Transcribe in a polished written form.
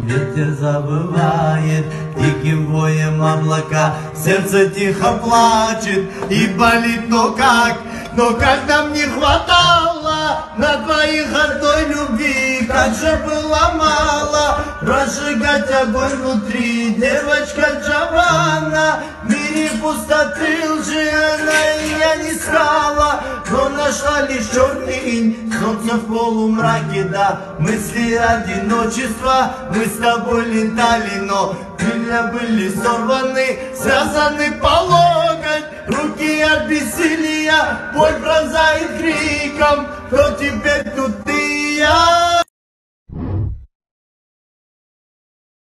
ветер забывает диким воем облака. Сердце тихо плачет и болит, но как нам не хватало на двоих одной любви, как же было мало разжигать огонь внутри. Девочка Джованна, в мире пустоты лжи она и я не искала, но нашла лишь черный инь, солнце в полумраке, да, мысли одиночества, мы с тобой летали, но крылья были сорваны, связаны по локоть, руки от бессилия, боль пронзает криком, кто теперь тут ты и я?